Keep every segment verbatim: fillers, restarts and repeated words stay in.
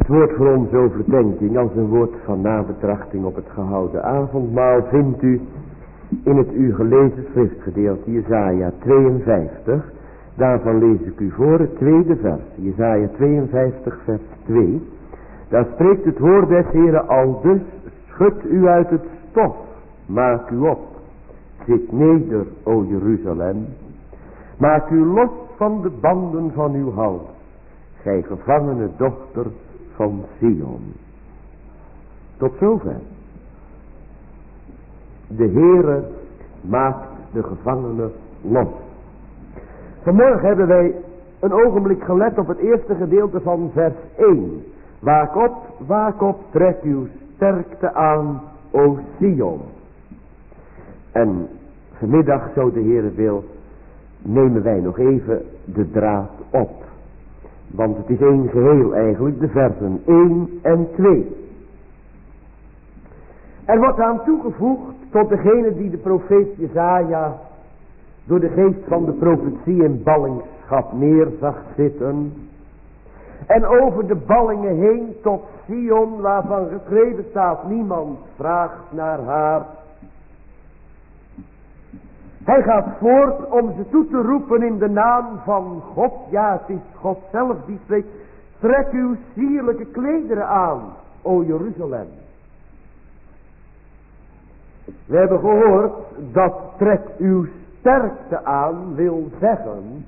Het woord voor onze overdenking als een woord van nabetrachting op het gehouden avondmaal vindt u in het u gelezen schriftgedeelte Jesaja tweeënvijftig. Daarvan lees ik u voor het tweede vers, Jesaja tweeënvijftig vers twee. Daar spreekt het woord des Heeren aldus: schud u uit het stof, maak u op, zit neder, o Jeruzalem. Maak u los van de banden van uw hals, gij gevangene dochter van Sion. Tot zover. De Heere maakt de gevangenen los. Vanmorgen hebben wij een ogenblik gelet op het eerste gedeelte van vers één. Waak op, waak op, trek uw sterkte aan, o Sion. En vanmiddag, zo de Heere wil, nemen wij nog even de draad op. Want het is één geheel eigenlijk, de versen één en twee. Er wordt aan toegevoegd tot degene die de profeet Jesaja door de geest van de profetie in ballingschap neer zag zitten. En over de ballingen heen tot Sion, waarvan geschreven staat: niemand vraagt naar haar. Hij gaat voort om ze toe te roepen in de naam van God. Ja, het is God zelf die spreekt. Trek uw sierlijke klederen aan, o Jeruzalem. We hebben gehoord dat trek uw sterkte aan wil zeggen: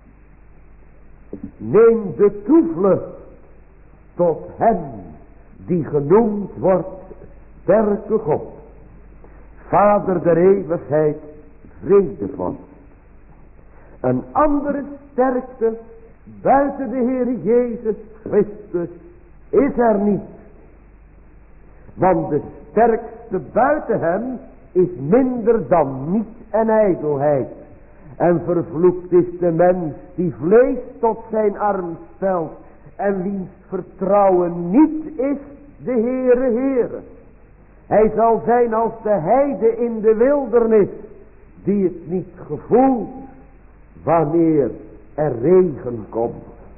neem de toevlucht tot hem die genoemd wordt sterke God, Vader der eeuwigheid, vredevorst. Een andere sterkte buiten de Heer Jezus Christus is er niet. Want de sterkste buiten hem is minder dan niet en ijdelheid. En vervloekt is de mens die vlees tot zijn arm stelt en wiens vertrouwen niet is de Heere Heere. Hij zal zijn als de heide in de wildernis, die het niet gevoelt wanneer er regen komt.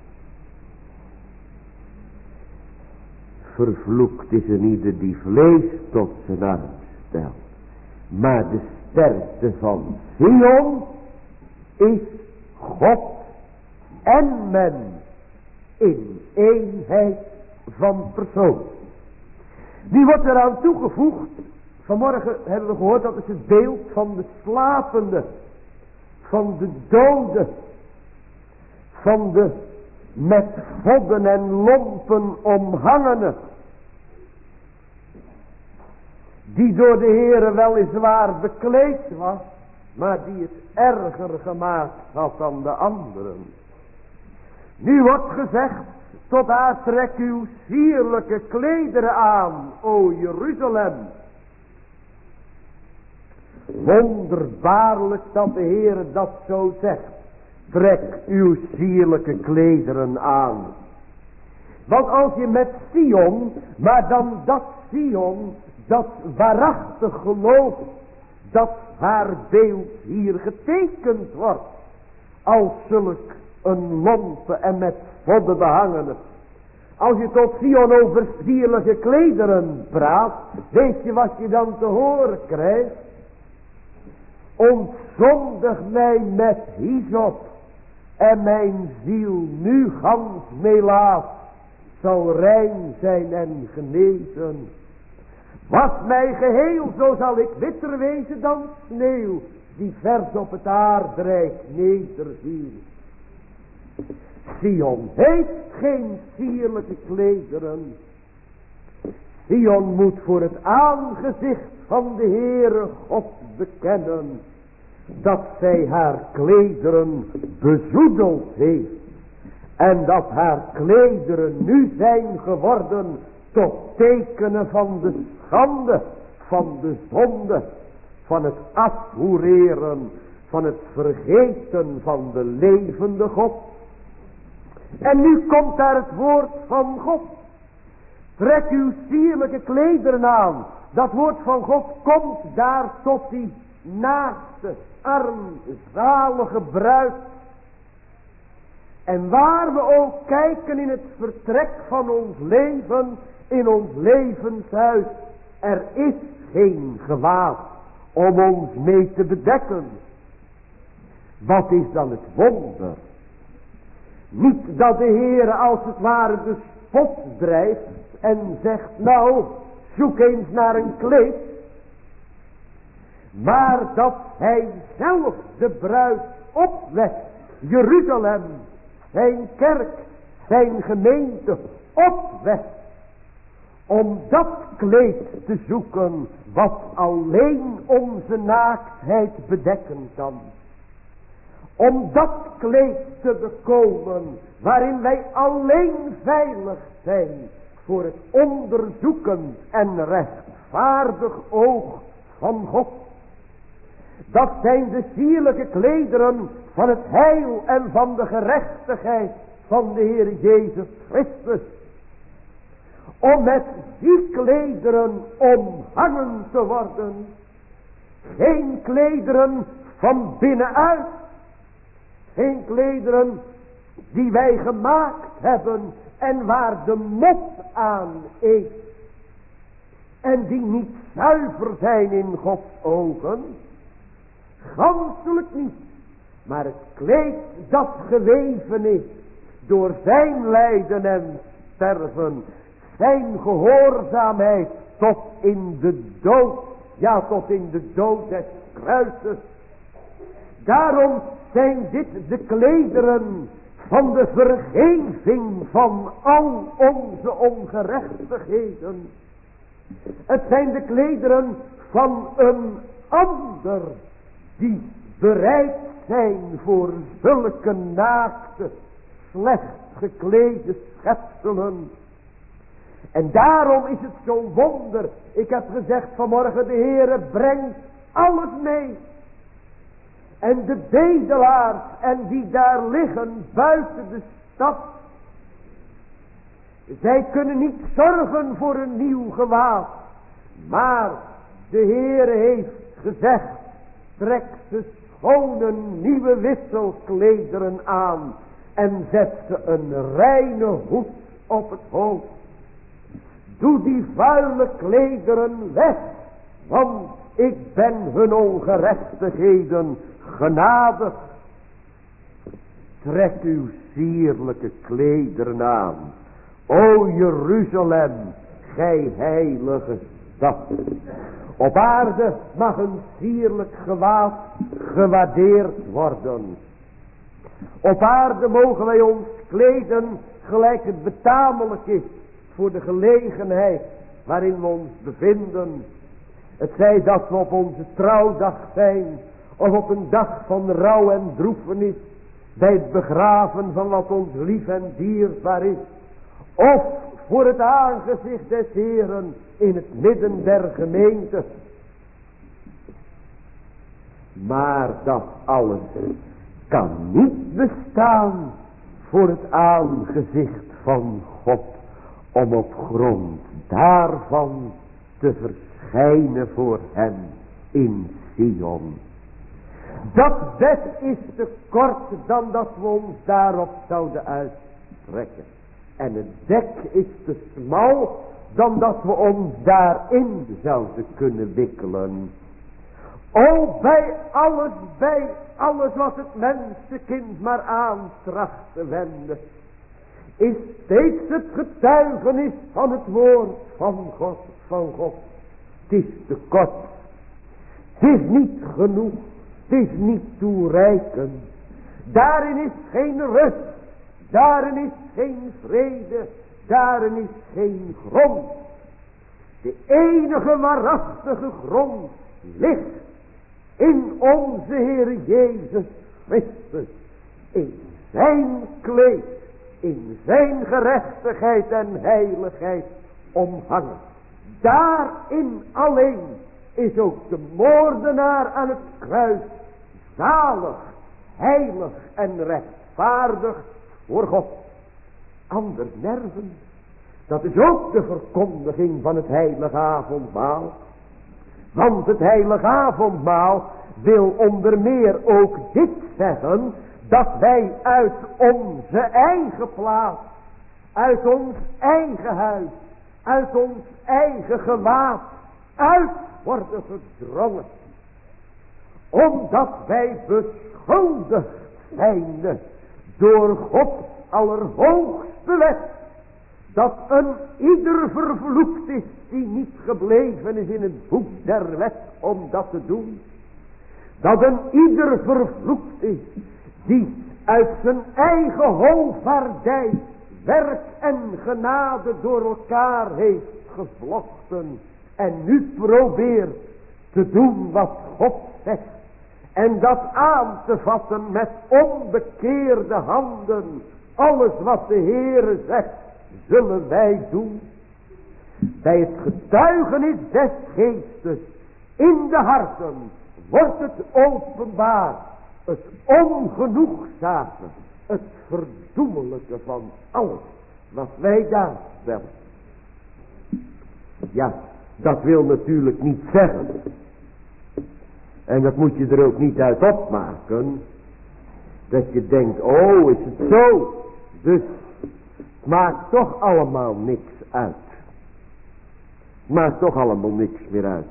Vervloekt is een ieder die vlees tot zijn arm stelt. Maar de sterkte van Sion is God en men in eenheid van persoon. Die wordt eraan toegevoegd. Vanmorgen hebben we gehoord, dat is het beeld van de slapende, van de dode, van de met vodden en lompen omhangene, die door de Heere weliswaar bekleed was, maar die het erger gemaakt had dan de anderen. Nu wordt gezegd: tot haar trek uw sierlijke klederen aan, o Jeruzalem. Wonderbaarlijk dat de Heere dat zo zegt. Trek uw sierlijke klederen aan. Want als je met Sion, maar dan dat Sion, dat waarachtig geloof, dat haar beeld hier getekend wordt, als zulk een lompe en met vodden behangene. Als je tot Sion over sierlijke klederen praat, weet je wat je dan te horen krijgt? Ontzondig mij met hyssop, en mijn ziel nu gans melaat zal rein zijn en genezen. Was mij geheel, zo zal ik witter wezen dan sneeuw, die vers op het aardrijk nederziet. Sion heeft geen sierlijke klederen. Sion moet voor het aangezicht van de Heere God bekennen dat zij haar klederen bezoedeld heeft. En dat haar klederen nu zijn geworden tot tekenen van de schande, van de zonde, van het afhoereren, van het vergeten van de levende God. En nu komt daar het woord van God. Trek uw sierlijke klederen aan. Dat woord van God komt daar tot die naaste, armzalige bruid. En waar we ook kijken in het vertrek van ons leven, in ons levenshuis, er is geen gewaad om ons mee te bedekken. Wat is dan het wonder? Niet dat de Heer als het ware de spot drijft en zegt, nou, zoek eens naar een kleed. Maar dat hij zelf de bruid opwekt, Jeruzalem, zijn kerk, zijn gemeente opwekt. Om dat kleed te zoeken wat alleen onze naaktheid bedekken kan. Om dat kleed te bekomen waarin wij alleen veilig zijn voor het onderzoekend en rechtvaardig oog van God. Dat zijn de sierlijke klederen van het heil en van de gerechtigheid van de Heer Jezus Christus. Om met die klederen omhangen te worden. Geen klederen van binnenuit. Geen klederen die wij gemaakt hebben en waar de mot aan eet. En die niet zuiver zijn in Gods ogen. Ganselijk niet. Maar het kleed dat geweven is door zijn lijden en sterven. Zijn gehoorzaamheid tot in de dood. Ja, tot in de dood des kruises. Daarom zijn dit de klederen van de vergeving van al onze ongerechtigheden. Het zijn de klederen van een ander die bereid zijn voor zulke naakte, slecht geklede schepselen. En daarom is het zo'n wonder. Ik heb gezegd vanmorgen, de Heere brengt alles mee. En de bedelaars en die daar liggen buiten de stad. Zij kunnen niet zorgen voor een nieuw gewaad. Maar de Heere heeft gezegd, trek ze schone nieuwe wisselklederen aan. En zet ze een reine hoed op het hoofd. Doe die vuile klederen weg. Want ik ben hun ongerechtigheden genadig. Trek uw sierlijke klederen aan. O Jeruzalem, gij heilige stad. Op aarde mag een sierlijk gewaad gewaardeerd worden. Op aarde mogen wij ons kleden gelijk het betamelijk is voor de gelegenheid waarin we ons bevinden. Het zij dat we op onze trouwdag zijn, of op een dag van rouw en droefenis, bij het begraven van wat ons lief en dierbaar is, of voor het aangezicht des Heeren in het midden der gemeente. Maar dat alles kan niet bestaan voor het aangezicht van God, om op grond daarvan te verschijnen voor hem in Sion. Dat bed is te kort dan dat we ons daarop zouden uitstrekken. En het dek is te smal dan dat we ons daarin zouden kunnen wikkelen. O, bij alles, bij alles wat het mensenkind maar aantracht te wenden, is steeds het getuigenis van het woord van God, van God. Het is te kort. Het is niet genoeg. Het is niet toereikend. Daarin is geen rust. Daarin is geen vrede. Daarin is geen grond. De enige waarachtige grond ligt in onze Heer Jezus Christus. In zijn kleed. In zijn gerechtigheid en heiligheid omhangen. Daarin alleen is ook de moordenaar aan het kruis zalig, heilig en rechtvaardig voor God. Anders nergens. Dat is ook de verkondiging van het heilige avondmaal. Want het heilige avondmaal wil onder meer ook dit zeggen, dat wij uit onze eigen plaats, uit ons eigen huis, uit ons eigen gewaad, uit worden gedrongen. Omdat wij beschuldigd zijn door God allerhoogste wet, dat een ieder vervloekt is die niet gebleven is in het boek der wet om dat te doen. Dat een ieder vervloekt is die uit zijn eigen hoogvaardij werk en genade door elkaar heeft gevlochten en nu probeert te doen wat God zegt en dat aan te vatten met onbekeerde handen. Alles wat de Heere zegt zullen wij doen. Bij het getuigenis des geestes in de harten wordt het openbaar, het ongenoegzame, het verdoemelijke van alles wat wij daar stellen. Ja, dat wil natuurlijk niet zeggen, en dat moet je er ook niet uit opmaken, dat je denkt, oh is het zo, dus het maakt toch allemaal niks uit. Het maakt toch allemaal niks meer uit.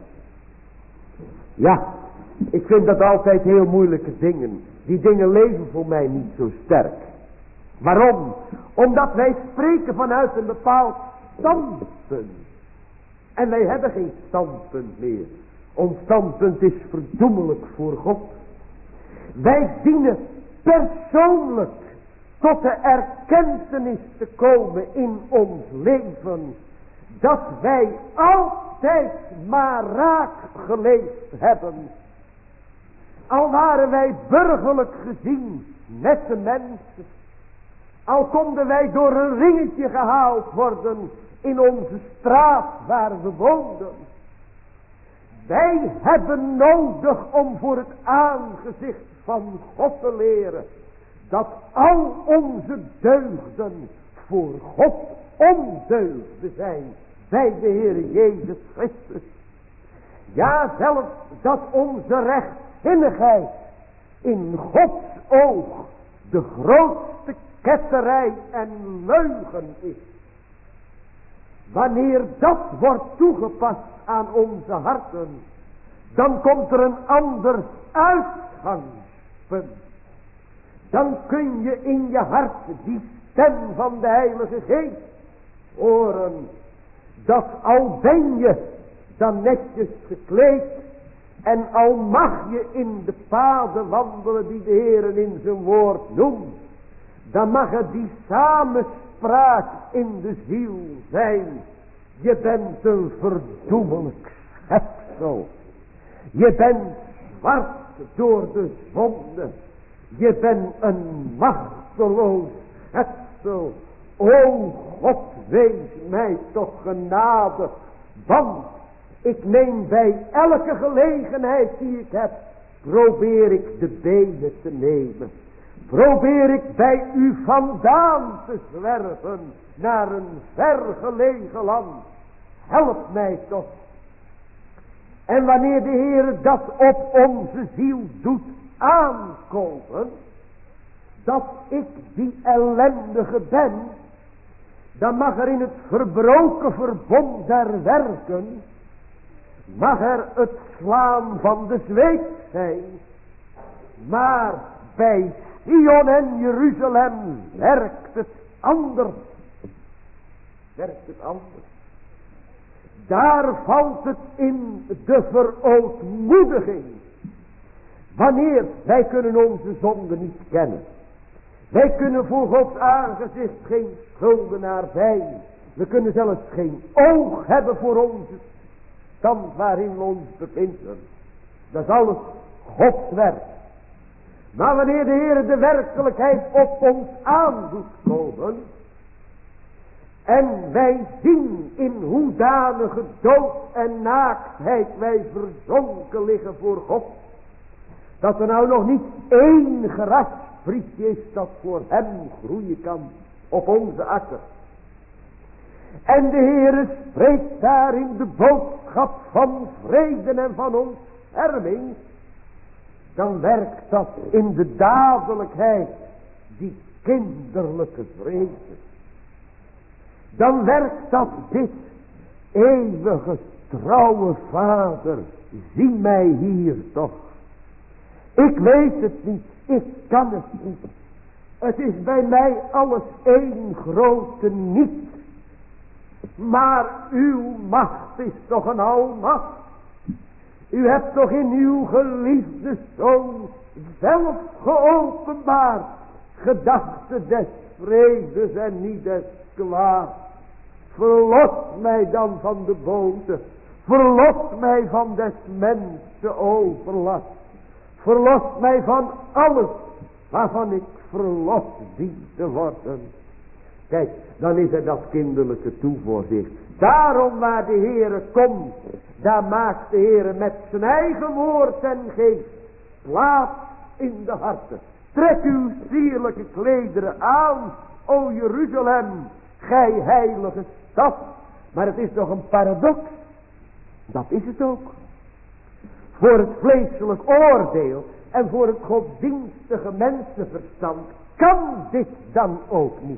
Ja, ik vind dat altijd heel moeilijke dingen. Die dingen leven voor mij niet zo sterk. Waarom? Omdat wij spreken vanuit een bepaald standpunt. En wij hebben geen standpunt meer. Ons standpunt is verdoemelijk voor God. Wij dienen persoonlijk tot de erkentenis te komen in ons leven, dat wij altijd maar raak geleefd hebben. Al waren wij burgerlijk gezien nette mensen, al konden wij door een ringetje gehaald worden in onze straat waar we woonden. Wij hebben nodig om voor het aangezicht van God te leren dat al onze deugden voor God ondeugden zijn bij de Heer Jezus Christus. Ja, zelfs dat onze rechtzinnigheid in Gods oog de grootste ketterij en leugen is. Wanneer dat wordt toegepast aan onze harten, dan komt er een ander uitgangspunt. Dan kun je in je hart die stem van de Heilige Geest horen. Dat al ben je dan netjes gekleed en al mag je in de paden wandelen die de Heer in zijn woord noemt, dan mag er die samenspraak in de ziel zijn. Je bent een verdoemelijk schepsel. Je bent zwart door de zonde. Je bent een machteloos schepsel. O God, wees mij toch genade. Want ik neem bij elke gelegenheid die ik heb, probeer ik de benen te nemen. Probeer ik bij u vandaan te zwerven naar een vergelegen land. Help mij toch. En wanneer de Heer dat op onze ziel doet aankomen, dat ik die ellendige ben, dan mag er in het verbroken verbond der werken, mag er het slaan van de zweep zijn. Maar bij Sion en Jeruzalem werkt het anders. Werkt het anders. Daar valt het in de verootmoediging. Wanneer wij kunnen onze zonde niet kennen. Wij kunnen voor Gods aangezicht geen schuldenaar zijn. We kunnen zelfs geen oog hebben voor onze stand waarin we ons bevinden. Dat is alles Gods werk. Maar wanneer de Heer de werkelijkheid op ons aan doet komen, en wij zien in hoedanige dood en naaktheid wij verzonken liggen voor God, dat er nou nog niet één grasprietje is dat voor hem groeien kan op onze akker. En de Heere spreekt daar in de boodschap van vrede en van ontferming, dan werkt dat in de dadelijkheid die kinderlijke vrede. Dan werkt dat dit eeuwige trouwe Vader, zie mij hier toch. Ik weet het niet, ik kan het niet. Het is bij mij alles één grote niet. Maar uw macht is toch een almacht. U hebt toch in uw geliefde Zoon zelf geopenbaard gedachten des vredes en niet des kwaads. Verlos mij dan van de boze. Verlos mij van des mensen overlast. Verlos mij van alles waarvan ik verlost dien te worden. Kijk, dan is er dat kinderlijke toevoorzicht. Daarom waar de Heere komt, daar maakt de Heere met zijn eigen woord en geest plaats in de harten. Trek uw sierlijke klederen aan, o Jeruzalem, gij heilige stad. Maar het is toch een paradox. Dat is het ook. Voor het vleeselijk oordeel en voor het godsdienstige mensenverstand kan dit dan ook niet.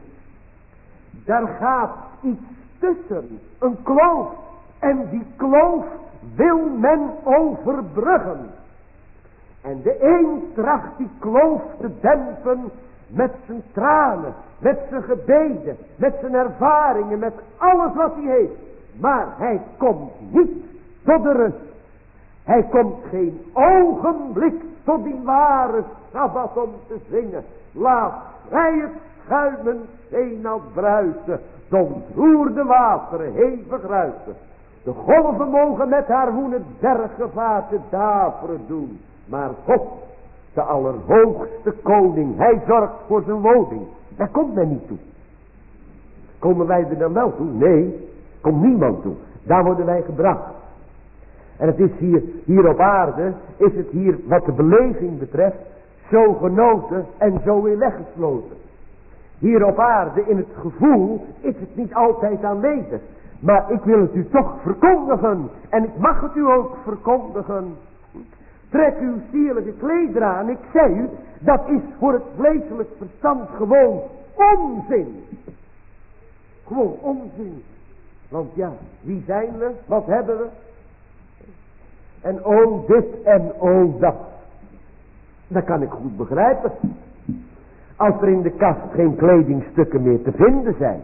Daar gaat iets tussen, een kloof. En die kloof wil men overbruggen. En de een tracht die kloof te dempen met zijn tranen, met zijn gebeden, met zijn ervaringen, met alles wat hij heeft. Maar hij komt niet tot de rust. Hij komt geen ogenblik tot die ware Sabbat om te zingen. Laat vrij het schuimen eenmaal bruisen, de ontroerde wateren hevig ruisen. De golven mogen met haar woede berggevaarte daveren doen. Maar God, de allerhoogste koning, hij zorgt voor zijn woning. Daar komt men niet toe. Komen wij er dan wel toe? Nee, komt niemand toe. Daar worden wij gebracht. En het is hier, hier op aarde, is het hier wat de beleving betreft, zo genoten en zo weer weggesloten. Hier op aarde in het gevoel is het niet altijd aanwezig. Maar ik wil het u toch verkondigen. En ik mag het u ook verkondigen. Trek uw sierlijke klederen aan. Ik zei u, dat is voor het vleeselijk verstand gewoon onzin. Gewoon onzin. Want ja, wie zijn we? Wat hebben we? En o dit en o dat. Dat kan ik goed begrijpen. Als er in de kast geen kledingstukken meer te vinden zijn.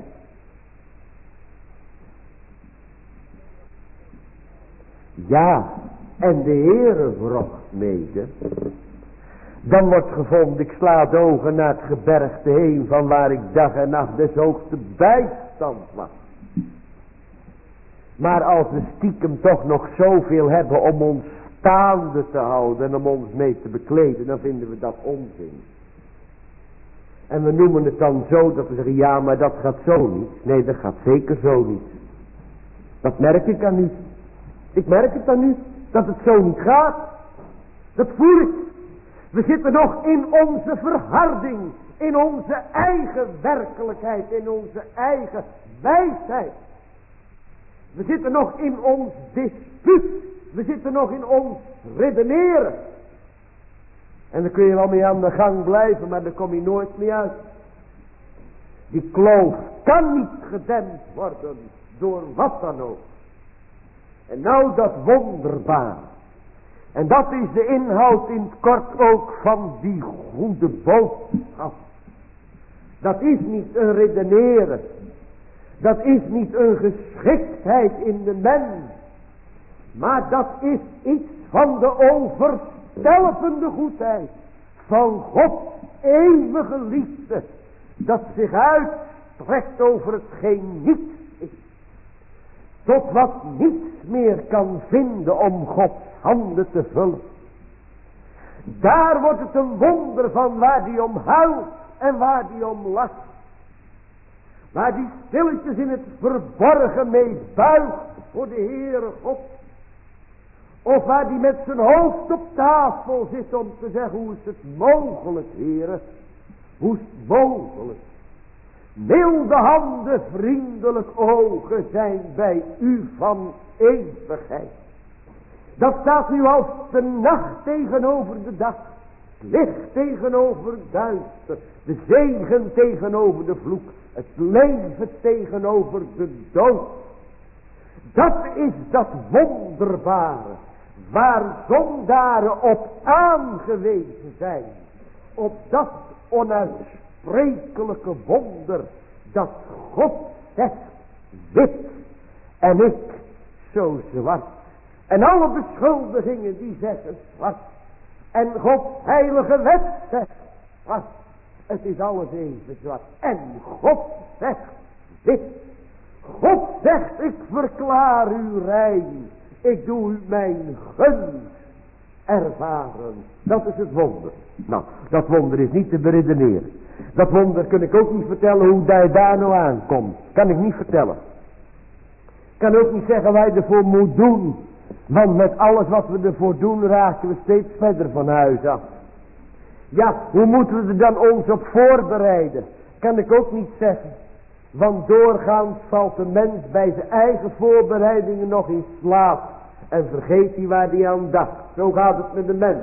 Ja, en de Heere vrocht mede. Dan wordt gevonden, ik sla de ogen naar het gebergte heen, van waar ik dag en nacht des hoogste bijstand was. Maar als we stiekem toch nog zoveel hebben om ons staande te houden en om ons mee te bekleden, dan vinden we dat onzin. En we noemen het dan zo dat we zeggen, ja, maar dat gaat zo niet. Nee, dat gaat zeker zo niet. Dat merk ik aan u. Ik merk het aan u, dat het zo niet gaat. Dat voel ik. We zitten nog in onze verharding, in onze eigen werkelijkheid, in onze eigen wijsheid. We zitten nog in ons dispuut. We zitten nog in ons redeneren. En dan kun je wel mee aan de gang blijven, maar daar kom je nooit mee uit. Die kloof kan niet gedempt worden door wat dan ook. En nou dat wonderbaar. En dat is de inhoud in het kort ook van die goede boodschap. Dat is niet een redeneren. Dat is niet een geschiktheid in de mens. Maar dat is iets van de overstelpende goedheid. Van Gods eeuwige liefde. Dat zich uitstrekt over hetgeen niets is. Tot wat niets meer kan vinden om Gods handen te vullen. Daar wordt het een wonder van waar die om huilt en waar die om lacht. Waar die stilletjes in het verborgen mee buigt voor de Heere God. Of waar die met zijn hoofd op tafel zit om te zeggen, hoe is het mogelijk, Heere? Hoe is het mogelijk? Milde handen, vriendelijk ogen zijn bij u van eeuwigheid. Dat staat nu als de nacht tegenover de dag. Het licht tegenover het duister. De zegen tegenover de vloek. Het leven tegenover de dood. Dat is dat wonderbare. Waar zondaren op aangewezen zijn. Op dat onuitsprekelijke wonder. Dat God zegt wit. En ik zo zwart. En alle beschuldigingen die zeggen zwart. En Gods heilige wet zegt zwart. Het is alles even zwart. En God zegt wit. God zegt, ik verklaar u rein. Ik doe u mijn gunst ervaren. Dat is het wonder. Nou, dat wonder is niet te beredeneren. Dat wonder kan ik ook niet vertellen hoe hij daar nou aankomt. Kan ik niet vertellen. Ik kan ook niet zeggen wat je ervoor moet doen. Want met alles wat we ervoor doen raken we steeds verder van huis af. Ja, hoe moeten we er dan ons op voorbereiden? Kan ik ook niet zeggen. Want doorgaans valt de mens bij zijn eigen voorbereidingen nog in slaap. En vergeet hij waar hij aan dacht. Zo gaat het met de mens.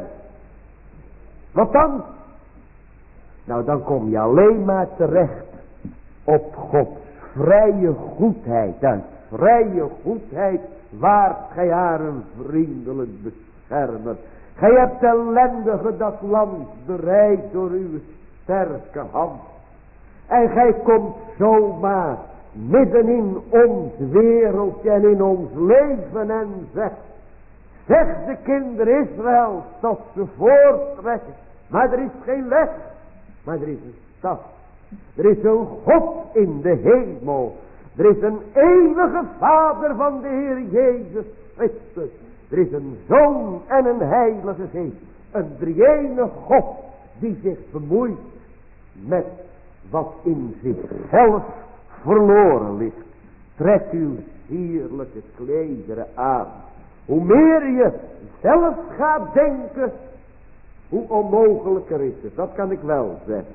Wat dan? Nou, dan kom je alleen maar terecht op Gods vrije goedheid. Uit vrije goedheid waart gij haar een vriendelijk beschermer. Gij hebt ellendige dat land bereid door uw sterke hand. En gij komt zomaar midden in ons wereldje en in ons leven en zegt. Zeg de kinderen Israël dat ze voortrekken. Maar er is geen weg. Maar er is een stad. Er is een God in de hemel. Er is een eeuwige Vader van de Heer Jezus Christus. Er is een Zoon en een Heilige Geest. Een drie-enige God die zich bemoeit met wat in zichzelf verloren ligt. Trek uw sierlijke klederen aan. Hoe meer je zelf gaat denken, hoe onmogelijker is het. Dat kan ik wel zeggen.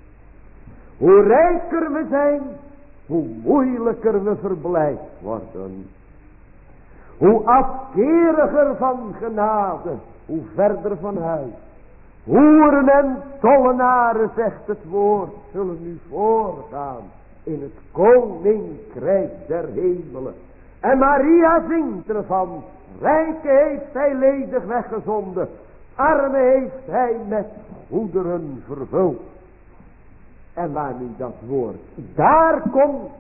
Hoe rijker we zijn, hoe moeilijker we verblijd worden. Hoe afkeriger van genade, hoe verder van huis. Hoeren en tollenaren, zegt het woord, zullen nu voorgaan in het koninkrijk der hemelen. En Maria zingt ervan, rijke heeft hij ledig weggezonden, arme heeft hij met goederen vervuld. En waar nu dat woord daar komt,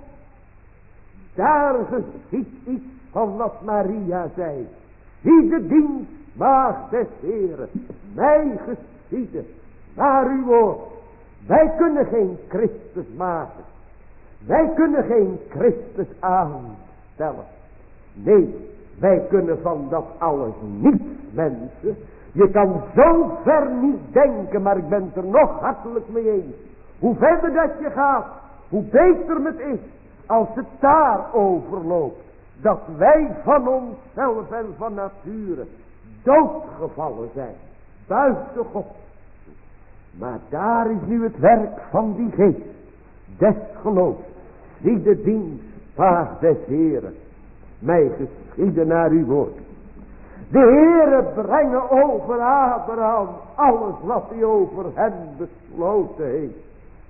daar geschiet iets van wat Maria zei. Zie de dienstmaagd des Heren, mij geschieden naar uw woord. Wij kunnen geen Christus maken. Wij kunnen geen Christus aanstellen. Nee, wij kunnen van dat alles niets, mensen. Je kan zo ver niet denken, maar ik ben het er nog hartelijk mee eens. Hoe verder dat je gaat, hoe beter het is als het daar overloopt. Dat wij van onszelf en van nature doodgevallen zijn. Buiten God. Maar daar is nu het werk van die geest. Des geloofs. Zie de dienstmaagd des Heren. Mij geschieden naar uw woord. De Heere brengen over Abraham alles wat hij over hem besloten heeft.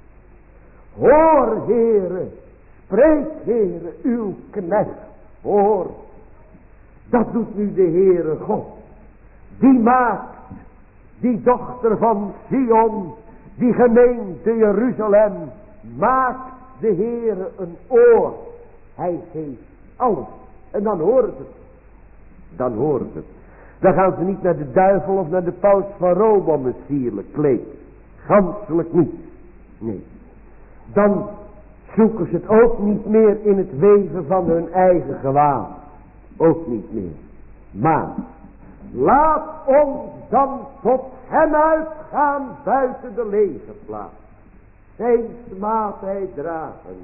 Hoor, Heere, spreek, Heere, uw knecht, hoor. Dat doet nu de Heere God. Die maakt, die dochter van Sion, die gemeente Jeruzalem, maakt de Heere een oor. Hij geeft alles. En dan hoort het. Dan hoort het. Dan gaan ze niet naar de duivel of naar de paus van Rome om het sierlijk kleed. Ganselijk niet. Nee. Dan zoeken ze het ook niet meer in het weven van hun eigen gewaad. Ook niet meer. Maar laat ons dan tot hem uitgaan buiten de legerplaats. Zijn smaadheid dragen.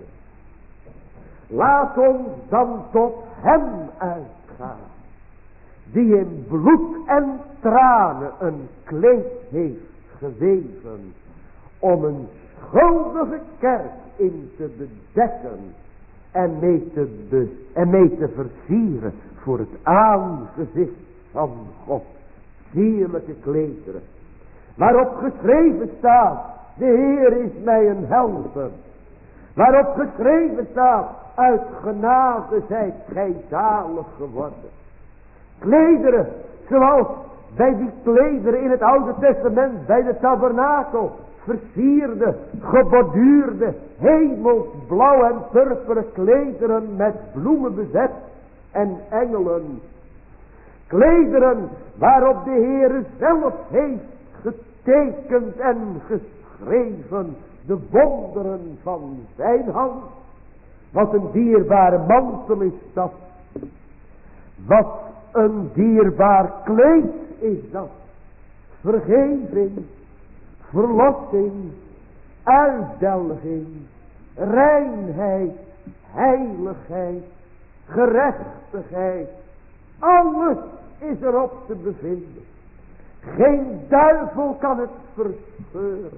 Laat ons dan tot hem uitgaan. Die in bloed en tranen een kleed heeft geweven. Om een schuldige kerk in te bedekken. En mee te, be, en mee te versieren voor het aangezicht van God. Sierlijke klederen. Waarop geschreven staat, de Heer is mij een helper. Waarop geschreven staat, uit genade zijt gij zalig geworden. Klederen, zoals bij die klederen in het Oude Testament, bij de tabernakel, versierde, geborduurde, hemelsblauw en purperen klederen met bloemen bezet en engelen. Klederen waarop de Heer zelf heeft getekend en geschreven de wonderen van zijn hand. Wat een dierbare mantel is dat. Wat een dierbaar kleed is dat. Vergeving, verlossing, uitdelging, reinheid, heiligheid, gerechtigheid. Alles is erop te bevinden. Geen duivel kan het verscheuren.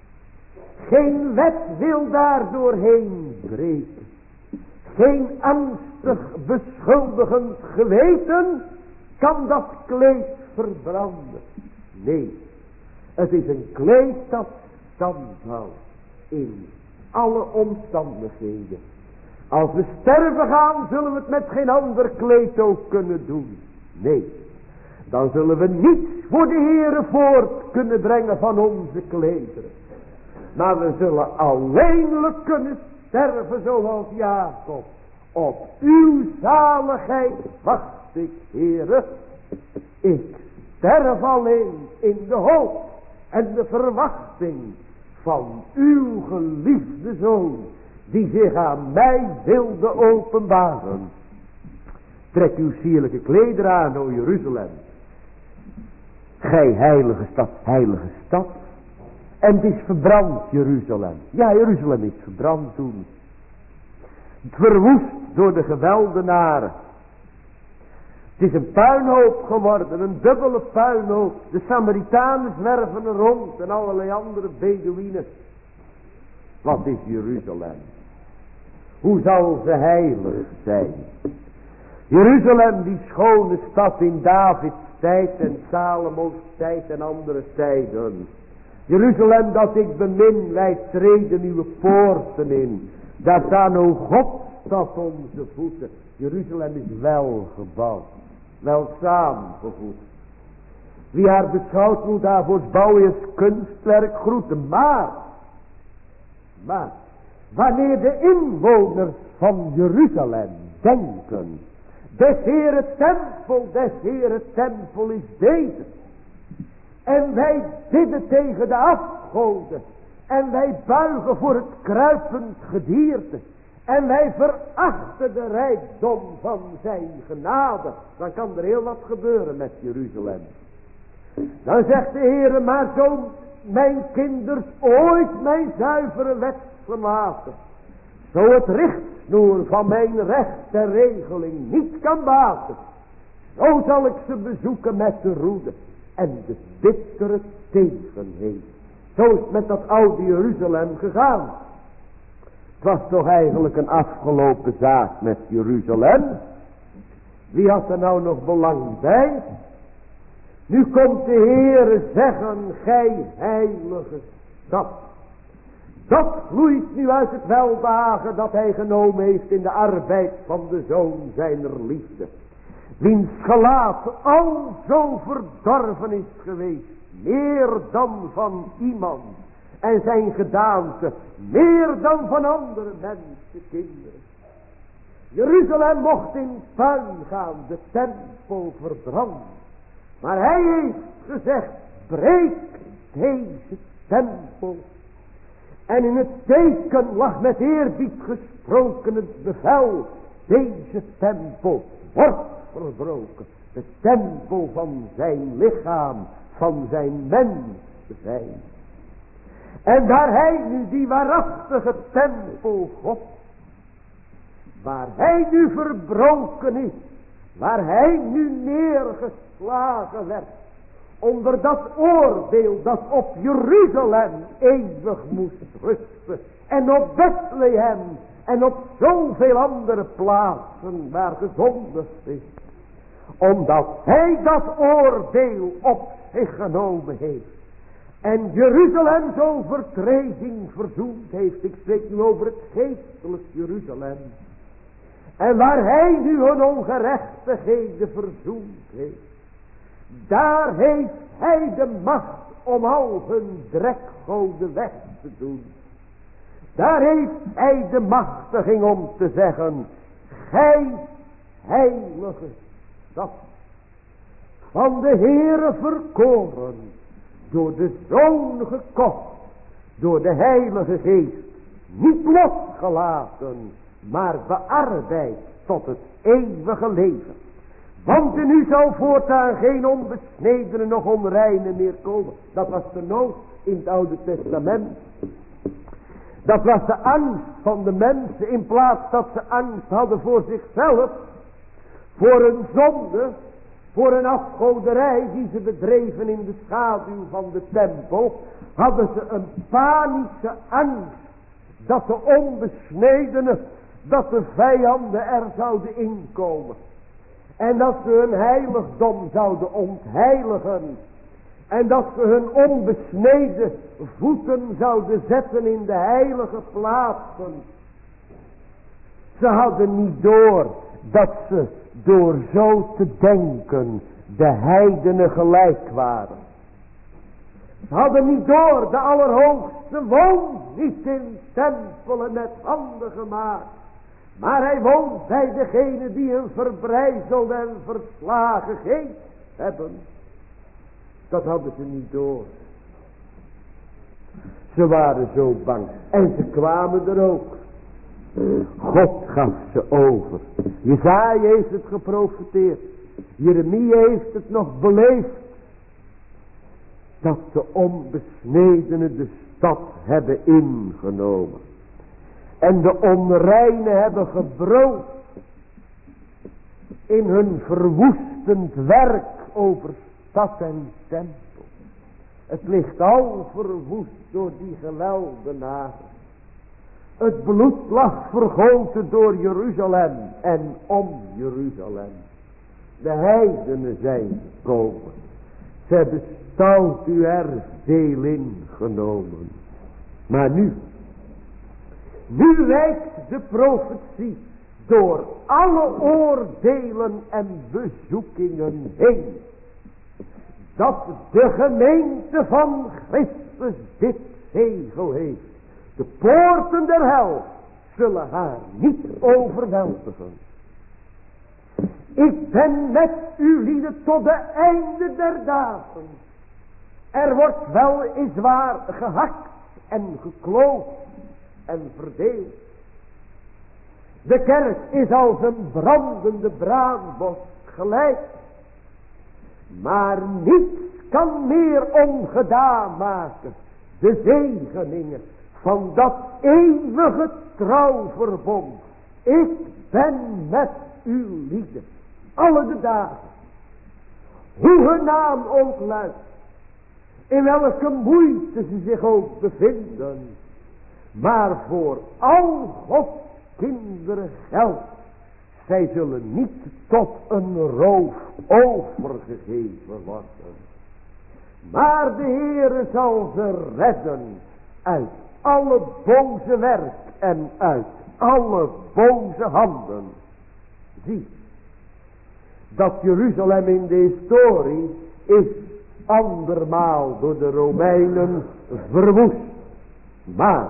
Geen wet wil daar doorheen breken. Geen angstig beschuldigend geweten kan dat kleed verbranden. Nee, het is een kleed dat stand houdt in alle omstandigheden. Als we sterven gaan, zullen we het met geen ander kleed ook kunnen doen. Nee, dan zullen we niets voor de Heere voort kunnen brengen van onze klederen. Maar we zullen alleenlijk kunnen sterven zoals Jacob. Op uw zaligheid wacht ik, Heere. Ik sterf alleen in de hoop en de verwachting van uw geliefde Zoon, die zich aan mij wilde openbaren. Trek uw sierlijke klederen aan, o Jeruzalem. Gij heilige stad, heilige stad. En het is verbrand, Jeruzalem. Ja, Jeruzalem is verbrand toen. Verwoest door de geweldenaren. Het is een puinhoop geworden, een dubbele puinhoop. De Samaritanen zwerven er rond en allerlei andere Bedouinen. Wat is Jeruzalem? Hoe zal ze heilig zijn? Jeruzalem, die schone stad in Davids tijd en Salomo's tijd en andere tijden. Jeruzalem dat ik bemin, wij treden uw poorten in. Daar staan, o God, staat onze voeten. Jeruzalem is wel gebouwd, wel samengevoegd. Wie haar beschouwt moet haar voor bouwers kunstwerk groeten. Maar, maar, wanneer de inwoners van Jeruzalem denken, des Heere tempel, des Heere tempel is deze. En wij bidden tegen de afgoden. En wij buigen voor het kruipend gedierte. En wij verachten de rijkdom van zijn genade. Dan kan er heel wat gebeuren met Jeruzalem. Dan zegt de Heere, maar zo mijn kinders ooit mijn zuivere wet verlaten. Zo het richtsnoer van mijn recht en regeling niet kan baten. Zo zal ik ze bezoeken met de roede en de bittere tegenheid. Zo is het met dat oude Jeruzalem gegaan. Het was toch eigenlijk een afgelopen zaak met Jeruzalem. Wie had er nou nog belang bij? Nu komt de Heere zeggen, gij heilige stad. Dat vloeit nu uit het welbehagen dat hij genomen heeft in de arbeid van de Zoon zijner liefde. Wiens gelaat al zo verdorven is geweest, meer dan van iemand. En zijn gedaante, meer dan van andere mensen, kinderen. Jeruzalem mocht in puin gaan, de tempel verbranden. Maar hij heeft gezegd, breek deze tempel. En in het teken lag met eerbied gesproken het bevel, deze tempel wordt verbroken. De tempel van zijn lichaam, van zijn mens zijn. En waar hij nu die waarachtige tempel God, waar hij nu verbroken is, waar hij nu neergeslagen werd, onder dat oordeel dat op Jeruzalem eeuwig moest rusten, en op Bethlehem, en op zoveel andere plaatsen waar gezondigd is. Omdat hij dat oordeel op zich genomen heeft. En Jeruzalems overtreding verzoend heeft. Ik spreek nu over het geestelijk Jeruzalem. En waar hij nu hun ongerechtigheden verzoend heeft. Daar heeft hij de macht om al hun drekgoden weg te doen. Daar heeft hij de machtiging om te zeggen. Gij heilige stad. Van de Heere verkoren. Door de Zoon gekocht. Door de Heilige Geest. Niet losgelaten. Maar bearbeid tot het eeuwige leven. Want in u zal voortaan geen onbesnedene nog onreine meer komen. Dat was de nood in het Oude Testament. Dat was de angst van de mensen. In plaats dat ze angst hadden voor zichzelf. Voor een zonde. Voor een afgoderij die ze bedreven in de schaduw van de tempel. Hadden ze een panische angst. Dat de onbesnedenen. Dat de vijanden er zouden inkomen. En dat ze hun heiligdom zouden ontheiligen. En dat ze hun onbesneden voeten zouden zetten in de heilige plaatsen. Ze hadden niet door dat ze door zo te denken de heidenen gelijk waren. Ze hadden niet door, de Allerhoogste woont niet in tempelen met handen gemaakt. Maar hij woont bij degenen die een verbrijzelde en verslagen geest hebben. Dat hadden ze niet door. Ze waren zo bang. En ze kwamen er ook. God gaf ze over. Jesaja heeft het geprofeteerd. Jeremia heeft het nog beleefd. Dat de onbesnedenen de stad hebben ingenomen. En de onreine hebben gebrood. In hun verwoestend werk over stad en tempel. Het ligt al verwoest door die geweldenaren. Het bloed lag vergoten door Jeruzalem en om Jeruzalem. De heidenen zijn gekomen. Ze hebben stout uw erfdeel ingenomen. Maar nu. Nu reikt de profetie door alle oordelen en bezoekingen heen. Dat de gemeente van Christus dit zegel heeft. De poorten der hel zullen haar niet overweldigen. Ik ben met u lieden tot de einde der dagen. Er wordt weliswaar gehakt en gekloofd en verdeeld. De kerk is als een brandende braambos gelijk. Maar niets kan meer ongedaan maken de zegeningen van dat eeuwige trouwverbond. Ik ben met u lieden, alle de dagen, hoe hun naam ook luidt, in welke moeite ze zich ook bevinden, maar voor al Gods kinderen geldt, zij zullen niet tot een roof overgegeven worden. Maar de Heere zal ze redden uit alle boze werk en uit alle boze handen. Zie, dat Jeruzalem in de historie is andermaal door de Romeinen verwoest. Maar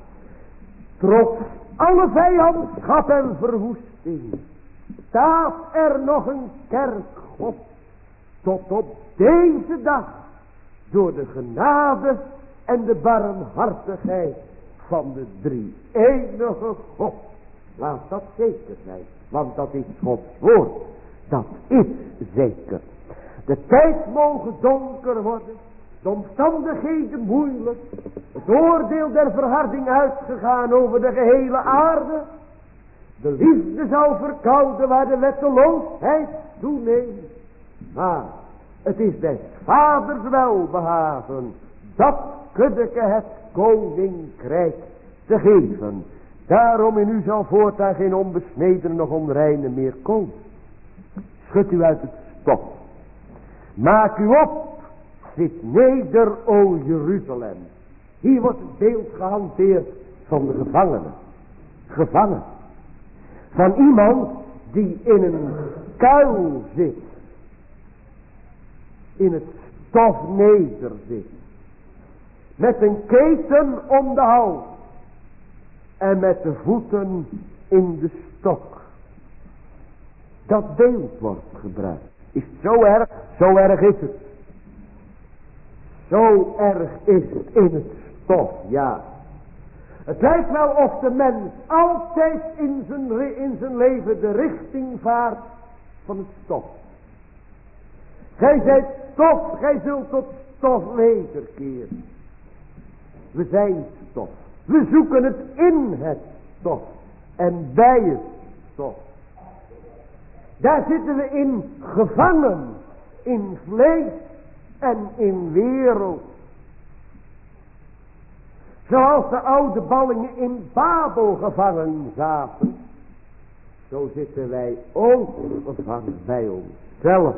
trots alle vijandschap en verwoesting staat er nog een kerk God tot op deze dag door de genade en de barmhartigheid van de drie enige God. Laat dat zeker zijn, want dat is Gods woord. Dat is zeker. De tijd mogen donker worden, de omstandigheden moeilijk, het oordeel der verharding uitgegaan over de gehele aarde. De liefde zal verkouden waar de wetteloosheid toeneemt. Maar het is des vaders welbehagen dat kuddeke het koninkrijk te geven. Daarom in u zal voortaan geen onbesneden nog onreine meer komen. Schud u uit het stof. Maak u op, zit neder, o Jeruzalem. Hier wordt het beeld gehanteerd van de gevangene. Gevangen. Van iemand die in een kuil zit. In het stof neder zit. Met een keten om de hals. En met de voeten in de stok. Dat beeld wordt gebruikt. Is het zo erg? Zo erg is het. Zo erg is het in het stof, ja. Het lijkt wel of de mens altijd in zijn, in zijn leven de richting vaart van het stof. Gij zijt stof, gij zult tot stof wederkeren. We zijn stof. We zoeken het in het stof en bij het stof. Daar zitten we in gevangen, in vlees en in wereld. Zoals de oude ballingen in Babel gevangen zaten, zo zitten wij ook gevangen bij onszelf.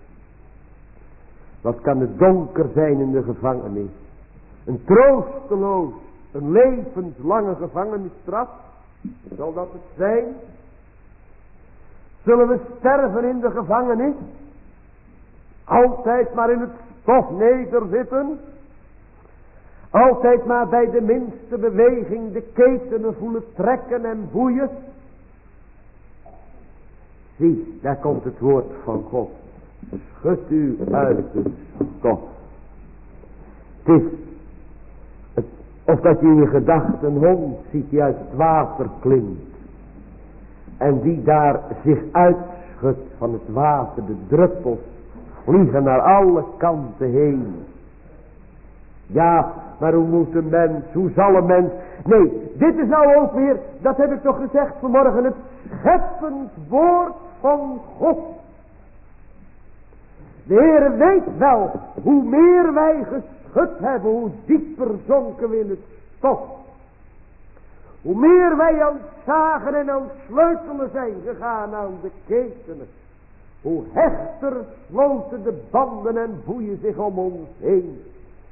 Wat kan het donker zijn in de gevangenis? Een troosteloos, een levenslange gevangenisstraf? Zal dat het zijn? Zullen we sterven in de gevangenis? Altijd maar in het stof nederzitten? Altijd maar bij de minste beweging de ketenen voelen trekken en boeien? Zie, daar komt het woord van God. Schud u uit het stof. Het is het, of dat je in je gedachten een hond ziet die uit het water klimt. En die daar zich uitschudt van het water. De druppels vliegen naar alle kanten heen. Ja, maar hoe moet een mens, hoe zal een mens... Nee, dit is nou ook weer, dat heb ik toch gezegd vanmorgen, het scheppend woord van God. De Heere weet wel, hoe meer wij geschud hebben, hoe dieper zonken we in het stof. Hoe meer wij aan het zagen en aan het sleutelen zijn gegaan aan de ketenen. Hoe hechter sloten de banden en boeien zich om ons heen.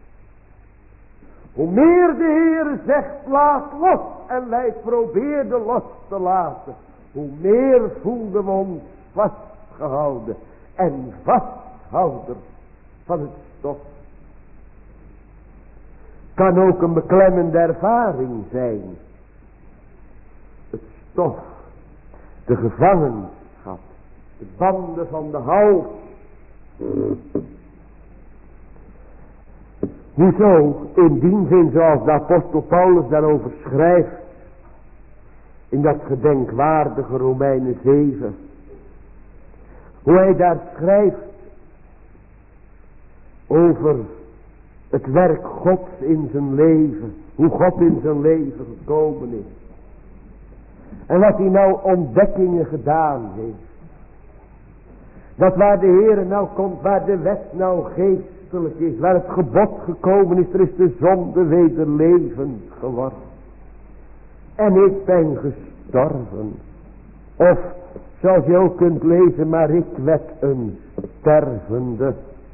Hoe meer de Heer zegt, laat los, en wij probeerden los te laten, hoe meer voelden we ons vastgehouden en vasthouder van het stof. Kan ook een beklemmende ervaring zijn. Het stof, de gevangenschap, de banden van de hals. Hoezo? In die zin zoals de apostel Paulus daarover schrijft. In dat gedenkwaardige Romeinen zeven. Hoe hij daar schrijft. Over het werk Gods in zijn leven. Hoe God in zijn leven gekomen is. En wat hij nou ontdekkingen gedaan heeft. Dat waar de Heere nou komt, waar de wet nou geestelijk is, waar het gebod gekomen is, er is de zonde weder levend geworden. En ik ben gestorven. Of, zoals je ook kunt lezen, maar ik werd een stervende.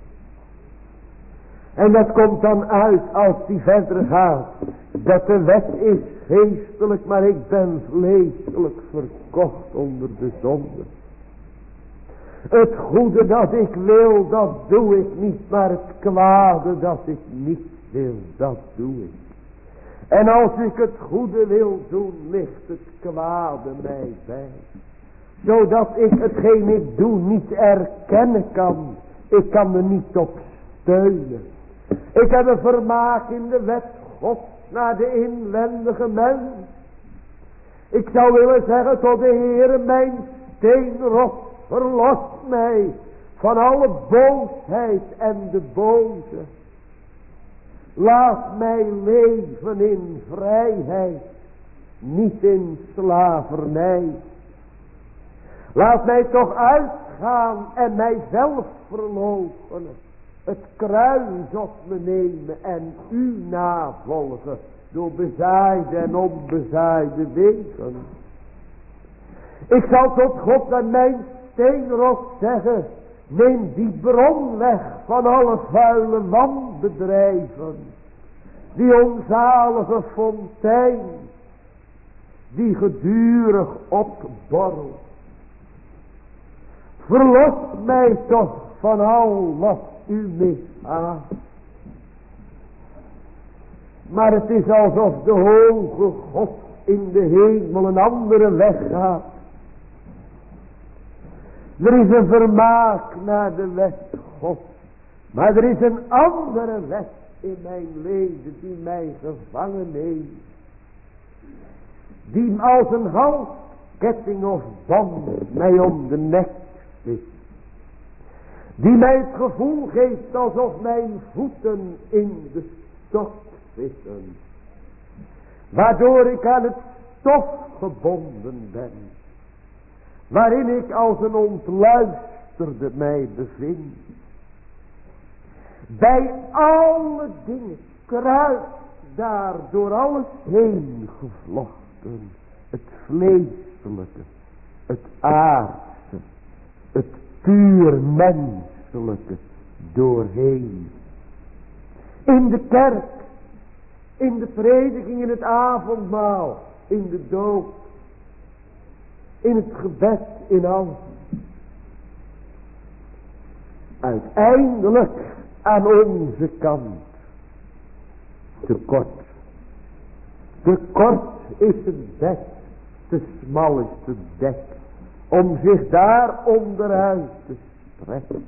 En dat komt dan uit als die verder gaat. Dat de wet is geestelijk, maar ik ben vleeselijk verkocht onder de zonde. Het goede dat ik wil, dat doe ik niet. Maar het kwade dat ik niet wil, dat doe ik. En als ik het goede wil doen, ligt het kwade mij bij. Zodat ik hetgeen ik doe niet erkennen kan. Ik kan er niet op steunen. Ik heb een vermaak in de wet Gods naar de inwendige mens. Ik zou willen zeggen tot de Heere, mijn steenrots, verlos mij van alle boosheid en de boze. Laat mij leven in vrijheid, niet in slavernij. Laat mij toch uitgaan en mijzelf verloochenen. Het kruis op me nemen en u navolgen door bezaaide en onbezaaide wegen. Ik zal tot God en mijn steenrots zeggen, Neem die bron weg van alle vuile wanbedrijven. Die onzalige fontein. Die gedurig opborrelt. Verlos mij toch van al wat u mishaagt. Maar het is alsof de hoge God in de hemel een andere weg gaat. Er is een vermaak naar de wet God. Maar er is een andere wet in mijn leven die mij gevangen neemt. Die als een halsketting of band mij om de nek zit. Die mij het gevoel geeft alsof mijn voeten in de stok zitten. Waardoor ik aan het stof gebonden ben. Waarin ik als een ontluisterde mij bevind. Bij alle dingen kruist daar door alles heen gevlochten. Het vleeselijke, het aardse, het puur menselijke doorheen. In de kerk, in de prediking, in het avondmaal, in de doop, in het gebed, in alles. Uiteindelijk aan onze kant te kort. Te kort is het dek, te smal is het dek, om zich daar onderuit te strekken.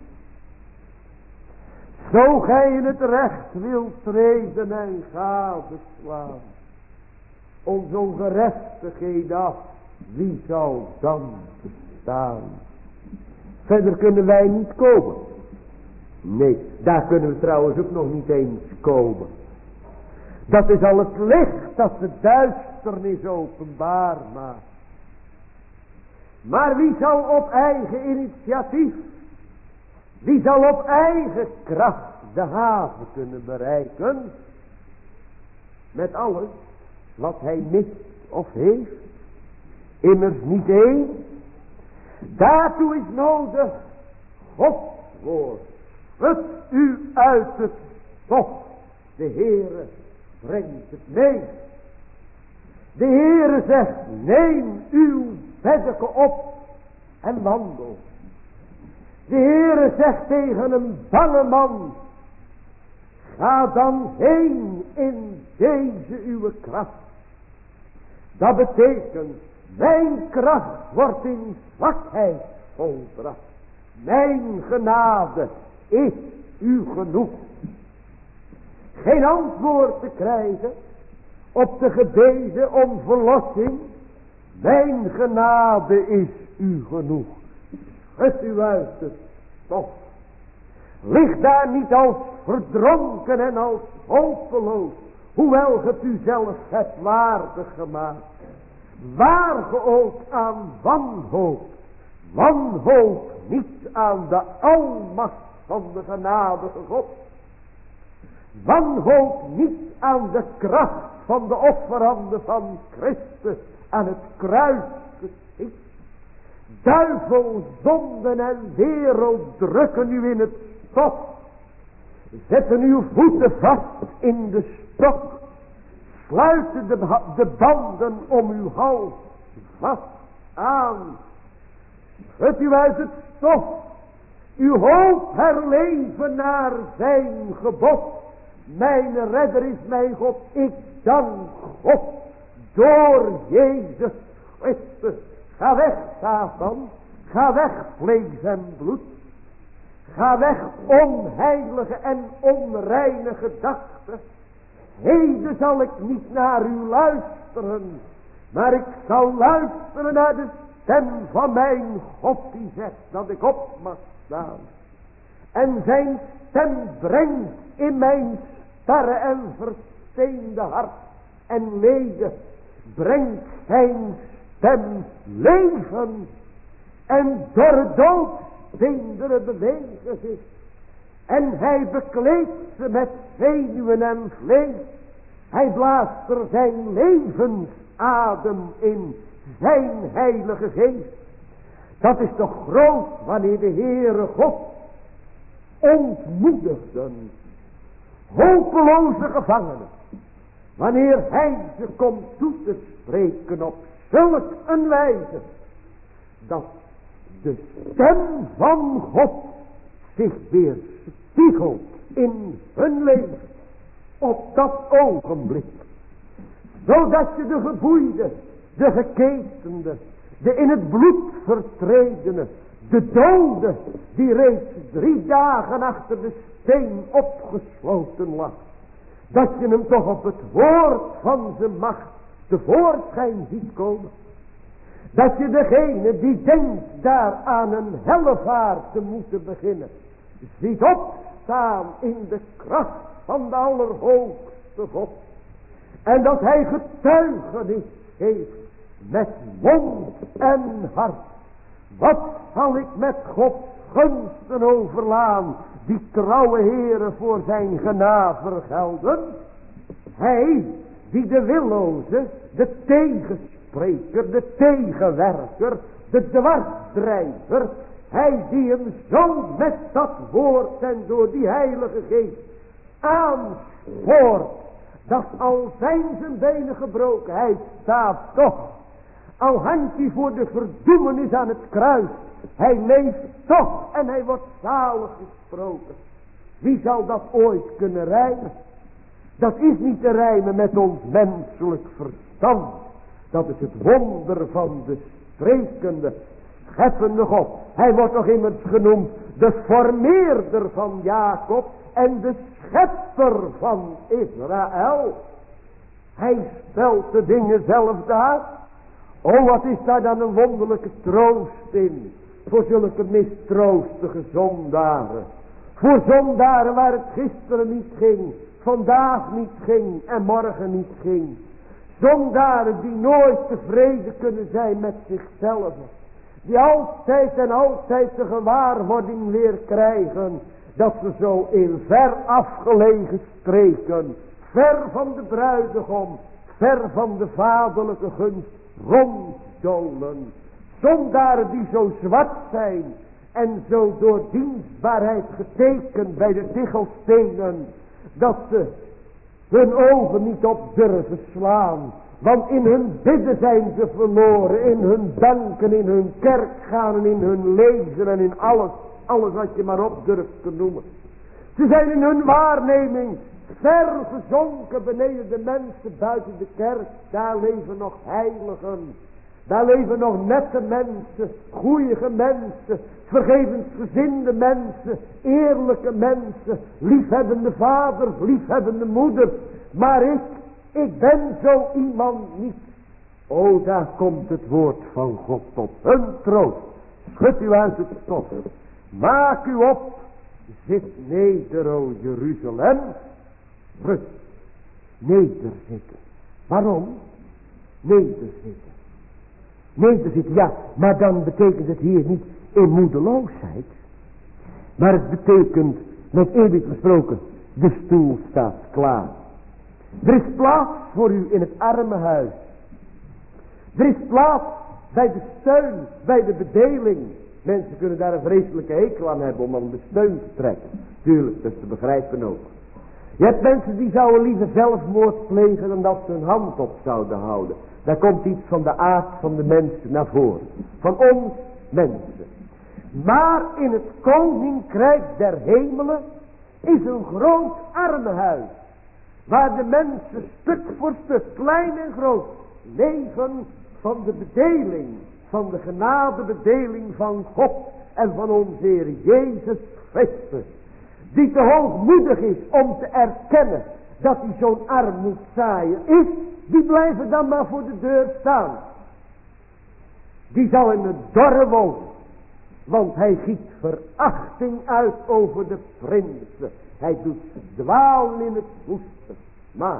Zo gij in het recht wilt treden en gadeslaan, onze ongerechtigheden af, wie zal dan staan? Verder kunnen wij niet komen. Nee, daar kunnen we trouwens ook nog niet eens komen. Dat is al het licht dat de duisternis openbaar maakt. Maar wie zal op eigen initiatief, wie zal op eigen kracht de haven kunnen bereiken? Met alles wat hij mist of heeft. Immers niet één. Daartoe is nodig Gods woord. Schud u uit het stof. De Heere brengt het mee. De Heere zegt, neem uw beddeke op en wandel. De Heere zegt tegen een bange man, ga dan heen in deze uw kracht. Dat betekent, mijn kracht wordt in zwakheid volbracht. Mijn genade is u genoeg. Geen antwoord te krijgen op de gebeden om verlossing. Mijn genade is u genoeg. Schud u uit het stof. Lig daar niet als verdronken en als hopeloos. Hoewel ge het u zelf hebt waardig gemaakt. Waar ge ook aan wanhoop. Wanhoop niet aan de almacht van de genadige God. Wanhoop niet aan de kracht van de offerhanden van Christus aan het kruis geschikt. Duivel, zonden en wereld drukken u in het stof. Zetten uw voeten vast in de stok. Sluiten de, de banden om uw hals vast aan. Schud u uit het stof. Uw hoop herleven naar zijn gebod. Mijn redder is mijn God. Ik dank God door Jezus Christus. Ga weg, Satan. Ga weg, vlees en bloed. Ga weg, onheilige en onreine gedachten. Heden zal ik niet naar u luisteren, maar ik zal luisteren naar de stem van mijn God die zegt dat ik op mag staan. En zijn stem brengt in mijn starre en versteende hart en leden, brengt zijn stem leven. En door dood beenderen bewegen zich. En hij bekleedt ze met zenuwen en vlees. Hij blaast er zijn levensadem in, zijn heilige geest. Dat is toch groot wanneer de Heere God ontmoedigden hopeloze gevangenen, wanneer hij ze komt toe te spreken op zulk een wijze, dat de stem van God zich weer spiegelt in hun leven op dat ogenblik. Zodat je de geboeide, de geketende, de in het bloed vertredene, de dode, die reeds drie dagen achter de steen opgesloten lag, dat je hem toch op het woord van zijn macht tevoorschijn ziet komen. Dat je degene die denkt daar aan een hellevaart te moeten beginnen, ziet opstaan in de kracht van de Allerhoogste God. En dat hij getuigenis geeft met mond en hart. Wat zal ik met Gods gunsten overlaan, die trouwe Heere voor zijn genade vergelden? Hij die de willoze, de tegenspreker, de tegenwerker, de dwarsdrijver, hij die hem zo met dat woord en door die Heilige Geest aanspoort, dat al zijn zijn benen gebroken, hij staat toch. Al hangt hij voor de verdoemenis aan het kruis, hij leeft toch en hij wordt zalig gesproken. Wie zal dat ooit kunnen rijmen? Dat is niet te rijmen met ons menselijk verstand. Dat is het wonder van de sprekende, scheppende God. Hij wordt nog immers genoemd de formeerder van Jacob en de schepper van Israël. Hij stelt de dingen zelf daar. Oh, wat is daar dan een wonderlijke troost in voor zulke mistroostige zondaren. Voor zondaren waar het gisteren niet ging, vandaag niet ging en morgen niet ging. Zondaren die nooit tevreden kunnen zijn met zichzelf. Die altijd en altijd de gewaarwording weer krijgen dat ze zo in ver afgelegen streken, ver van de bruidegom, ver van de vaderlijke gunst ronddolen. Zondaren die zo zwart zijn en zo door dienstbaarheid getekend bij de tichelstenen, dat ze hun ogen niet op durven slaan. Want in hun bidden zijn ze verloren, in hun danken, in hun kerk gaan en in hun lezen en in alles, alles wat je maar op durft te noemen. Ze zijn in hun waarneming ver verzonken beneden de mensen buiten de kerk. Daar leven nog heiligen. Daar leven nog nette mensen, goeie mensen, vergevensgezinde mensen, eerlijke mensen, liefhebbende vader, liefhebbende moeder. Maar ik, ik ben zo iemand niet. O, daar komt het woord van God tot hun troost. Schud u uit het stof. Maak u op. Zit neder, o Jeruzalem. Rust. Nederzitten. Waarom? Nederzitten. Nederzitten, ja, maar dan betekent het hier niet in moedeloosheid. Maar het betekent, met eerlijk gesproken, de stoel staat klaar. Er is plaats voor u in het armenhuis. Er is plaats bij de steun, bij de bedeling. Mensen kunnen daar een vreselijke hekel aan hebben om aan de steun te trekken. Tuurlijk, dat is te begrijpen ook. Je hebt mensen die zouden liever zelfmoord plegen dan dat ze hun hand op zouden houden. Daar komt iets van de aard van de mensen naar voren. Van ons mensen. Maar in het koninkrijk der hemelen is een groot armenhuis. Waar de mensen stuk voor stuk, klein en groot, leven van de bedeling. Van de genadebedeling van God en van onze Heer Jezus Christus. Die te hoogmoedig is om te erkennen dat hij zo'n armoedzaaier is. Die blijven dan maar voor de deur staan. Die zal in het dorre wonen. Want hij giet verachting uit over de prinsen. Hij doet dwalen in het woeste. Maar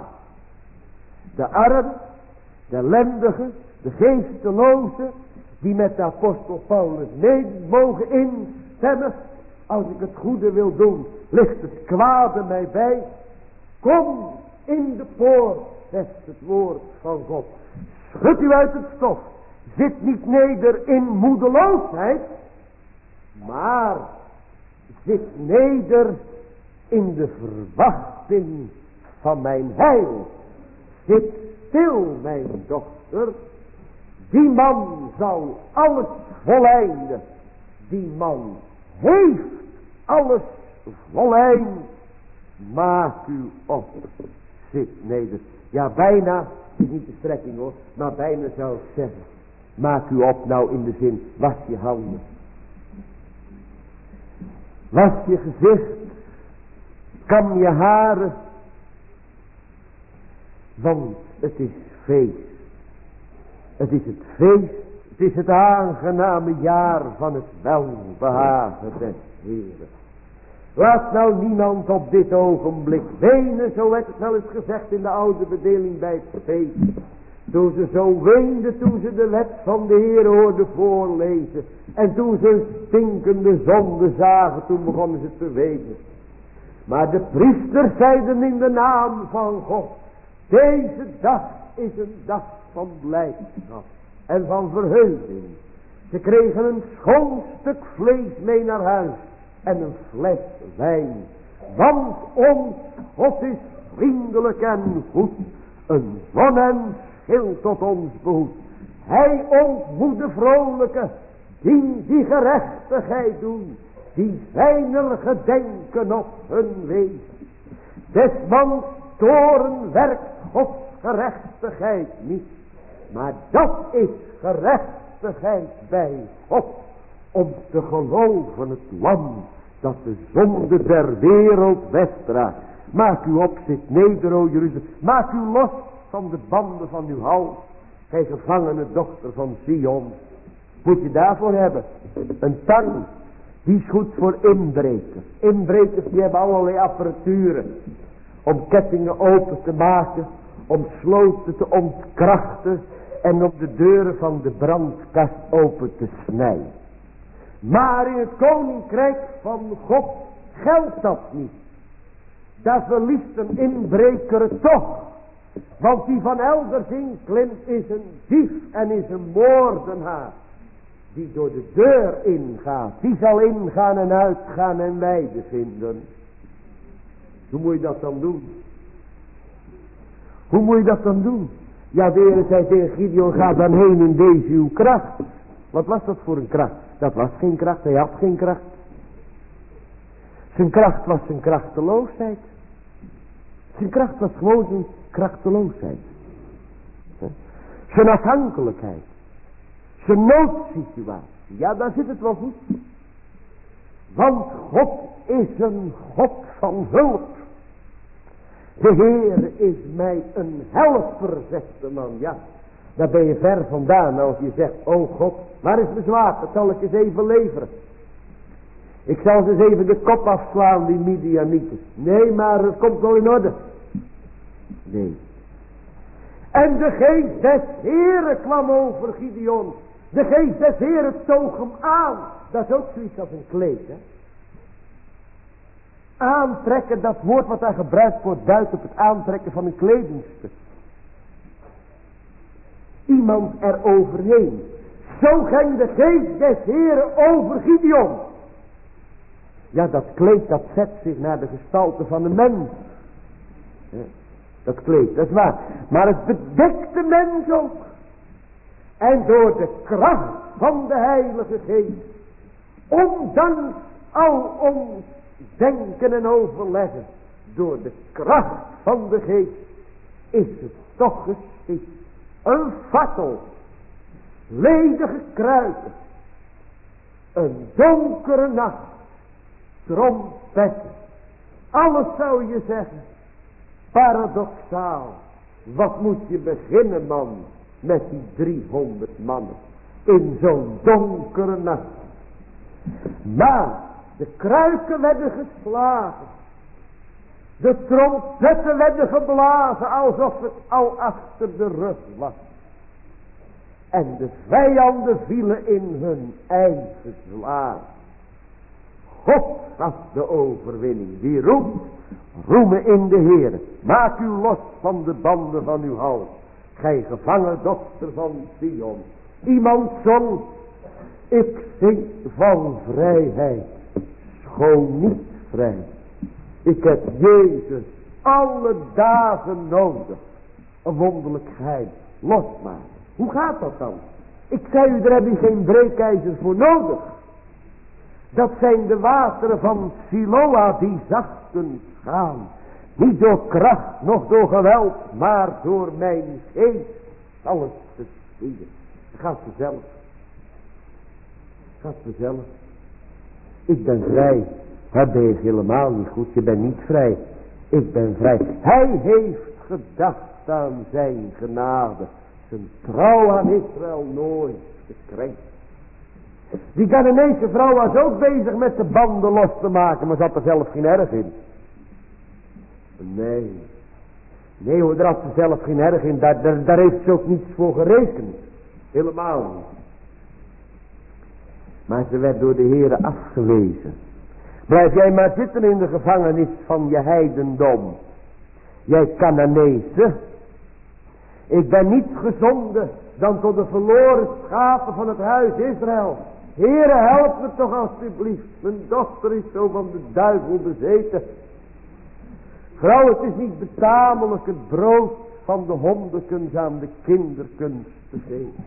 de arm, de ellendige, de geesteloze, die met de apostel Paulus mee mogen instemmen. Als ik het goede wil doen, ligt het kwade mij bij. Kom in de poort, zegt het woord van God. Schud u uit het stof. zit niet neder in moedeloosheid, maar zit neder in de verwachting van mijn heil. Zit stil, mijn dochter. Die man zal alles voleinden. Die man heeft alles voleind. Maak u op. Zit neder. Ja, bijna, het is niet de strekking hoor, maar bijna zou ik zeggen. Maak u op nou in de zin, was je handen. Was je gezicht. Kam je haren. Want het is feest. Het is het feest. Het is het aangename jaar van het welbehagen des Heeren. Laat nou niemand op dit ogenblik wenen, zo werd het wel eens gezegd in de oude bedeling bij het feest. Toen ze zo weenden, toen ze de wet van de Heer hoorden voorlezen. En toen ze een stinkende zonde zagen, toen begonnen ze te wenen. Maar de priesters zeiden in de naam van God, deze dag is een dag van blijdschap en van verheuging. Ze kregen een schoon stuk vlees mee naar huis en een fles wijn. Want ons God is vriendelijk en goed, een zon en schild tot ons behoed. Hij ontmoet de vrolijke, die die gerechtigheid doen, die zijner gedenken op hun wees. Des mans toren werkt Gods gerechtigheid niet, maar dat is gerechtigheid bij God, om te geloven het lam dat de zonde der wereld wegdraagt. Maak u op, zit neder, o Jeruzalem, maak u los van de banden van uw hals, gij gevangene dochter van Sion. Moet je daarvoor hebben een tang, die is goed voor inbrekers. Inbrekers die hebben allerlei apparaturen om kettingen open te maken, om sloten te ontkrachten en om de deuren van de brandkast open te snijden. Maar in het koninkrijk van God geldt dat niet. Daar verliest een inbreker het toch. Want die van elders inklimt is een dief en is een moordenaar. Die door de deur ingaat, die zal ingaan en uitgaan en weide vinden. Hoe moet je dat dan doen? Hoe moet je dat dan doen? Ja, de Heer zei tegen Gideon, ga dan heen in deze uw kracht. Wat was dat voor een kracht? Dat was geen kracht, hij had geen kracht. Zijn kracht was zijn krachteloosheid. Zijn kracht was gewoon zijn krachteloosheid. Zijn afhankelijkheid. Zijn noodsituatie. Ja, daar zit het wel goed. Want God is een God van hulp. De Heer is mij een helper, zegt de man. Ja, daar ben je ver vandaan als je zegt, oh God, waar is mijn zwaard? Dat zal ik eens even leveren. Ik zal eens even de kop afslaan, die Midianieten. Nee, maar het komt wel in orde. Nee. En de geest des Heeren kwam over Gideon. De geest des Heeren toog hem aan. Dat is ook zoiets als een kleed, hè. Aantrekken, dat woord wat daar gebruikt wordt, duidt op het aantrekken van een kledingstuk. Iemand er overheen. Zo ging de geest des Heeren over Gideon. Ja, dat kleed dat zet zich naar de gestalte van een mens. Ja, dat kleed, dat is waar. Maar het bedekt de mens ook. En door de kracht van de Heilige Geest, ondanks al ons denken en overleggen, door de kracht van de Geest, is het toch geschied. Een fakkel, ledige kruiden, een donkere nacht, trompetten, alles zou je zeggen, paradoxaal. Wat moet je beginnen, man, met die driehonderd mannen in zo'n donkere nacht. Maar de kruiken werden geslagen, de trompetten werden geblazen alsof het al achter de rug was. En de vijanden vielen in hun eigen zwaar. God gaf de overwinning. Die roept, roemen in de Heere. Maak u los van de banden van uw hals. Gij gevangen dochter van Sion. Iemand zong, ik zing van vrijheid, schoon niet vrij. Ik heb Jezus alle dagen nodig. Een wonderlijk geheim, losmaken. Hoe gaat dat dan? Ik zei u, daar heb je geen breekijzers voor nodig. Dat zijn de wateren van Siloa die zachtens gaan. Niet door kracht, noch door geweld, maar door mijn geest zal het geschieden. Het gaat vanzelf. Het gaat vanzelf. Ik ben vrij. Dat ben je helemaal niet goed. Je bent niet vrij. Ik ben vrij. Hij heeft gedacht aan zijn genade. Zijn trouw aan Israël nooit gekrenkt. Die Canaanese vrouw was ook bezig met de banden los te maken, maar ze had er zelf geen erg in. Nee. Nee hoor, daar had ze zelf geen erg in. Daar, daar, daar heeft ze ook niets voor gerekend. Helemaal niet. Maar ze werd door de Heere afgewezen. Blijf jij maar zitten in de gevangenis van je heidendom. Jij Canaanese. Ik ben niet gezonden dan tot de verloren schapen van het huis Israël. Heere, help me toch alstublieft. Mijn dochter is zo van de duivel bezeten. Vrouw, het is niet betamelijk het brood van de hondekens aan de kinderkens te geven.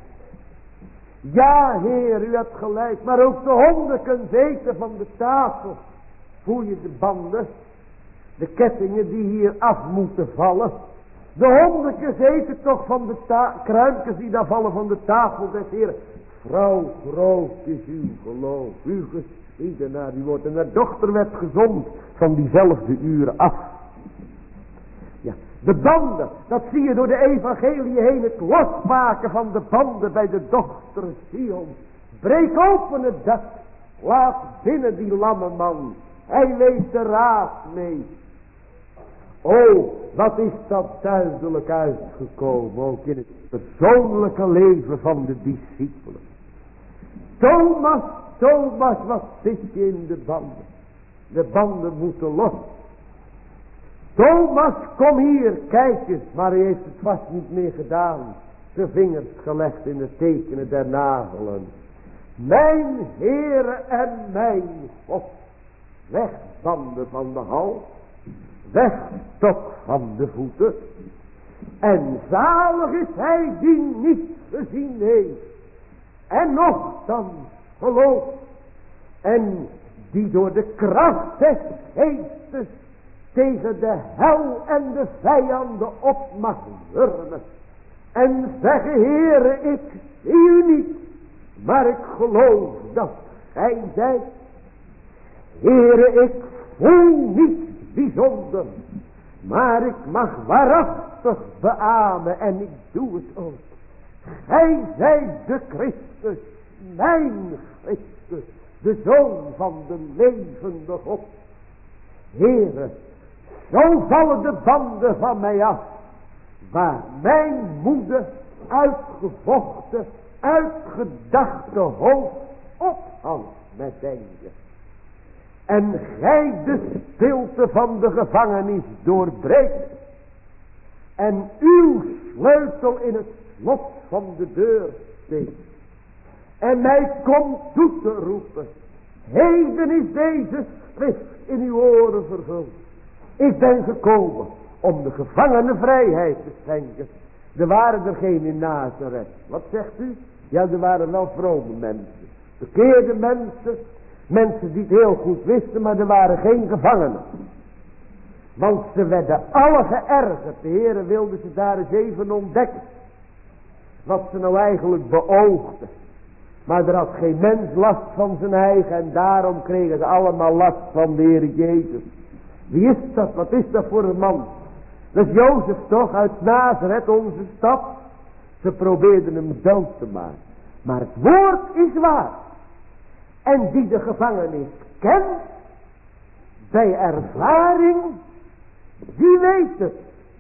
Ja, Heer, u hebt gelijk, maar ook de hondekens eten van de tafel. Voel je de banden, de kettingen die hier af moeten vallen. De hondekens eten toch van de ta- kruimkens die daar vallen van de tafel des Heeren. Vrouw, groot is uw geloof, uw geschieden naar uw woord. En haar dochter werd gezond van diezelfde uren af. Ja, de banden, dat zie je door de evangelie heen. Het losmaken van de banden bij de dochter Sion. Breek open het dak. Laat binnen die lamme man. Hij weet de raad mee. Oh, wat is dat duidelijk uitgekomen. Ook in het persoonlijke leven van de discipelen. Thomas, Thomas, wat zit je in de banden? De banden moeten los. Thomas, kom hier, kijk eens. Maar hij heeft het vast niet meer gedaan. Zijn vingers gelegd in de tekenen der nagelen. Mijn Heere en mijn God. Weg banden van de hals. Weg stok van de voeten. En zalig is hij die niet gezien heeft. En nochtans geloof. En die door de kracht des geestes tegen de hel en de vijanden op mag wurmen. En zeggen, Heere, ik zie u niet, maar ik geloof dat gij zijt. Heere, ik voel niet bijzonder, maar ik mag waarachtig beamen en ik doe het ook. Gij zijt de Christus, mijn Christus, de Zoon van de levende God. Heere, zo vallen de banden van mij af, waar mijn moeder uitgevochten, uitgedachte hoofd ophangt met denken. En gij de stilte van de gevangenis doorbreekt. En uw sleutel in het slot van de deur steekt. En mij komt toe te roepen. Heden is deze schrift in uw oren vervuld. Ik ben gekomen om de gevangenen vrijheid te schenken. Er waren er geen in Nazareth. Wat zegt u? Ja, er waren wel vrome mensen. Bekeerde mensen. Mensen die het heel goed wisten, maar er waren geen gevangenen. Want ze werden alle geërgerd. De Heere wilde ze daar eens even ontdekken. Wat ze nou eigenlijk beoogden. Maar er had geen mens last van zijn eigen. En daarom kregen ze allemaal last van de Heer Jezus. Wie is dat? Wat is dat voor een man? Dat is Jozef toch uit Nazareth, onze stad. Ze probeerden hem dood te maken. Maar het woord is waar. En die de gevangenis kent, bij ervaring, die weet het.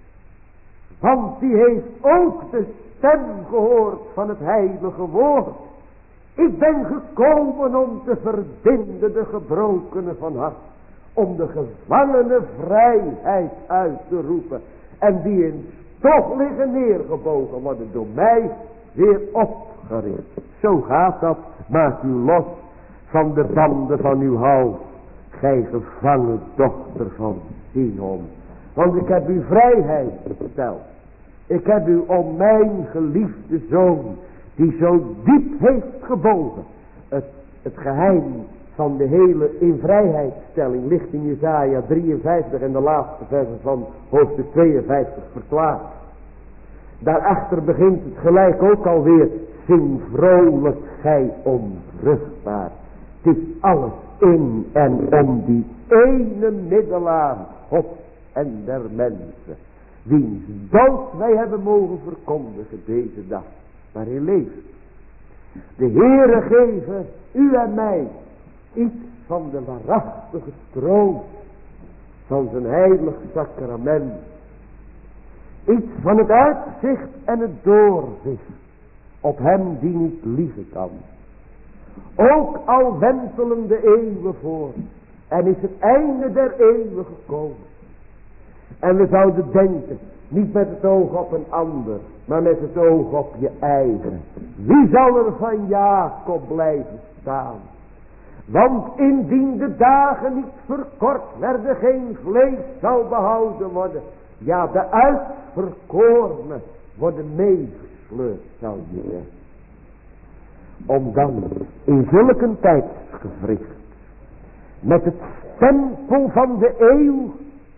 Want die heeft ook de stem gehoord van het heilige woord. Ik ben gekomen om te verbinden de gebrokenen van hart. Om de gevangenen vrijheid uit te roepen. En die in stof liggen neergebogen worden door mij weer op gericht. Zo gaat dat. Maak u los van de banden van uw hals, gij gevangen dochter van Sion. Want ik heb u vrijheid gesteld. Ik heb u om mijn geliefde zoon, die zo diep heeft gebogen. Het, het geheim van de hele invrijheidstelling ligt in Jesaja drieënvijftig en de laatste versen van hoofdstuk tweeënvijftig verklaard. Daarachter begint het gelijk ook alweer. Zing vrolijk gij onvruchtbaar. Het is alles in en om die ene middelaar, God en der mensen, wiens dood wij hebben mogen verkondigen deze dag. Maar hij leeft. De Heere geven u en mij iets van de waarachtige stroom van zijn heilig sacrament. Iets van het uitzicht en het doorzicht op hem die niet liegen kan. Ook al wentelen de eeuwen voor en is het einde der eeuwen gekomen. En we zouden denken, niet met het oog op een ander, maar met het oog op je eigen. Wie zal er van Jacob blijven staan? Want indien de dagen niet verkort werden, geen vlees zou behouden worden. Ja, de uitverkorenen worden meegesleurd, zou je zeggen. Om dan in zulke tijdsgevricht met het stempel van de eeuw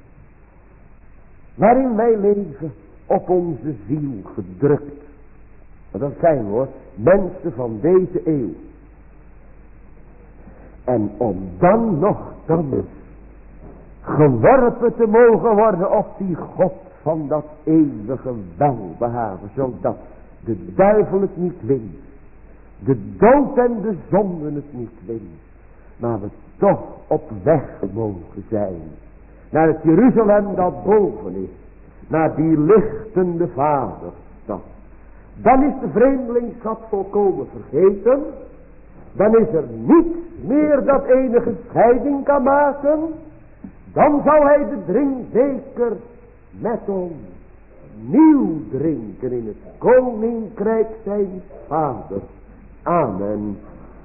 waarin wij leven op onze ziel gedrukt. Maar dat zijn hoor, mensen van deze eeuw. En om dan nog dan geworpen te mogen worden op die God van dat eeuwige welbehagen, zodat de duivel het niet wint, de dood en de zonde het niet wint, maar we toch op weg mogen zijn naar het Jeruzalem dat boven is, naar die lichtende vaderstad. Dan is de vreemdelingschap volkomen vergeten. Dan is er niets meer dat enige scheiding kan maken. Dan zal hij de drinkbeker met ons nieuw drinken in het koninkrijk zijn vaders. Amen.